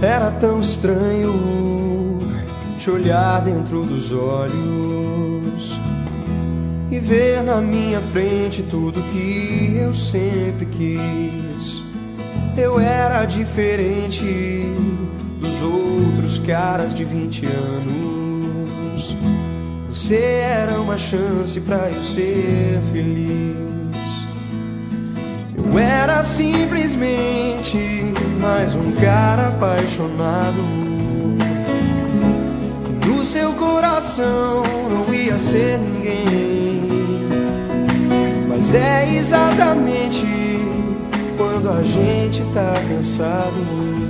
Era tão estranho te olhar dentro dos olhos e ver na minha frente tudo que eu sempre quis. Eu era diferente dos outros caras de 20 anos. Você era uma chance pra eu ser feliz. Eu era simplesmente mais um cara apaixonado, que no seu coração não ia ser ninguém. Mas é exatamente quando a gente tá cansado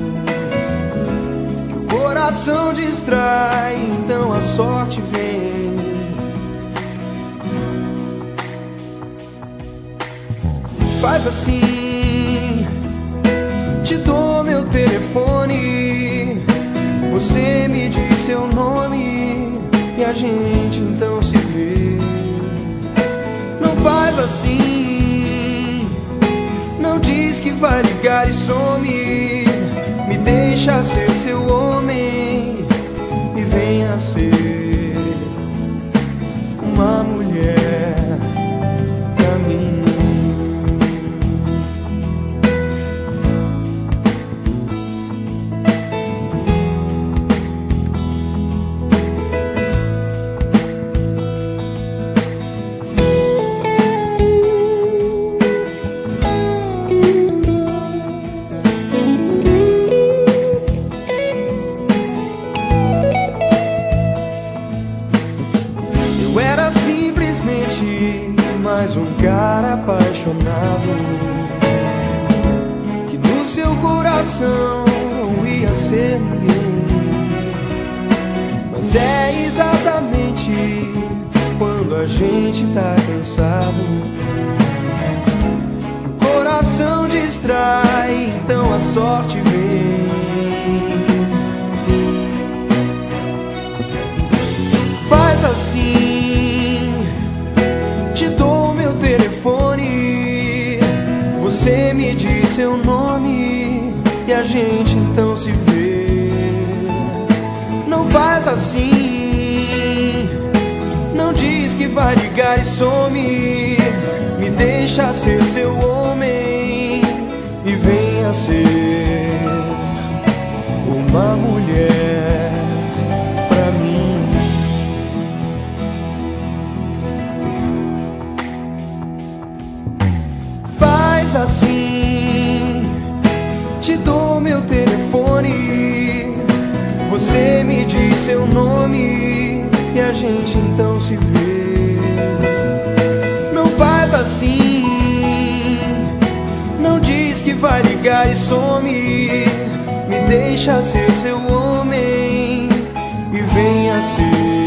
que o coração distrai, então a sorte vem. Faz assim, te dou meu telefone, você me diz seu nome e a gente então se vê. Não faz assim, não diz que vai ligar e some, me deixa ser seu homem e venha ser uma mulher pra mim. Eu era simplesmente mais um cara apaixonado, que no seu coração não ia ser ninguém. Mas é exatamente quando a gente tá cansado que o coração distrai, então a sorte vem. Faz assim, te dou meu telefone, você me diz seu nome e a gente então se vê. Não faz assim, não diz que vai ligar e some, me deixa ser seu homem e venha ser uma mulher pra mim. Faz assim, te dou meu telefone, você me diz seu nome e a gente então se vê. Não faz assim, não diz que vai ligar e some, me deixa ser seu homem e venha ser